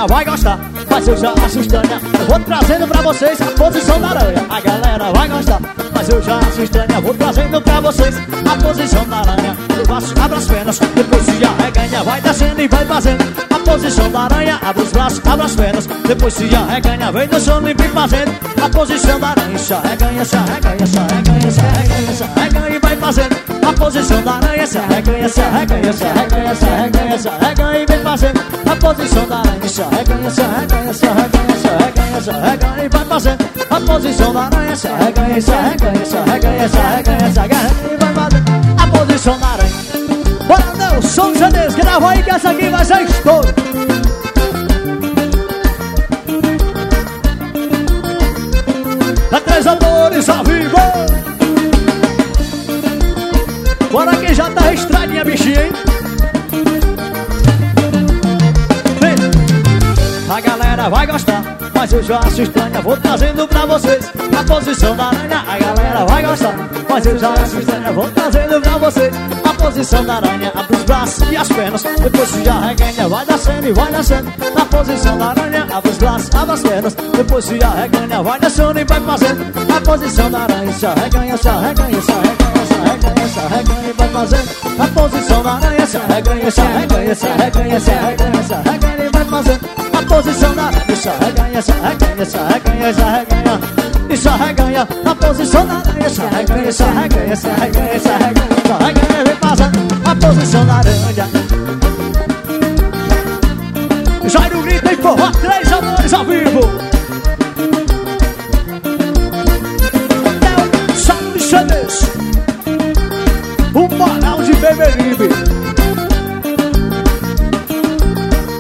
galera vai gostar, mas eu já acho estranha. Eu vou trazendo pra vocês a posição da aranha. A galera vai gostar, mas eu já acho estranha. Eu vou trazendo pra vocês a posição da aranha. Eu faço, abro as pernas, depois se arreganha. Vai descendo e vai fazendo a posição da aranha. Abre os braços, abre as pernas, depois se arreganha. Vem dançando e vem fazendo a posição da aranha. Se arreganha, se arreganha, se arreganha, se arreganha, se arreganha. E vai fazendo a posição da aranha. Se arreganha, se arreganha, se arreganha, se arreganha, se arreganha. E vem fazendo a posição da aranha. Se arreganha, se arreganha, se arreganha, se arreganha, se arreganha. E vai fazendo a posição da aranha. Se arreganha, se arreganha, se arreganha, se arreganha, se arreganha. E vai fazendo a posição da aranha. Bora, Nelson CDs, grava aí que essa aqui vai ser estouro. É Três Amores ao vivo. Bora quem já tá estradinha, bichinha, hein? Vem. A galera vai gostar, mas eu já acho estranha. Vou trazendo pra vocês a posição da aranha. A galera vai gostar, mas eu já acho estranha. Vou trazendo pra vocês a posição da aranha. Abre os braços e as pernas, depois se arreganha. Vai descendo e vai descendo na posição da aranha. Abre os braços, abre as pernas, depois se arreganha. Vai descendo e vai fazendo a posição da aranha. Se arreganha, se arreganha, se arreganha, se arreganha, se arreganha. E vai fazendo a posição da aranha. Se arreganha, se arreganha, se arreganha, se arreganha, se arreganha. E vai fazendo a posição da aranha. Se arreganha, se arreganha, se arreganha, se arreganha. E se arreganha na posição da aranha. Se arreganha, se arreganha, se arreganha, se arreganha, se arreganha. Vem fazendo a posição da aranha. Jairo grita e forró, Três Amores ao vivo.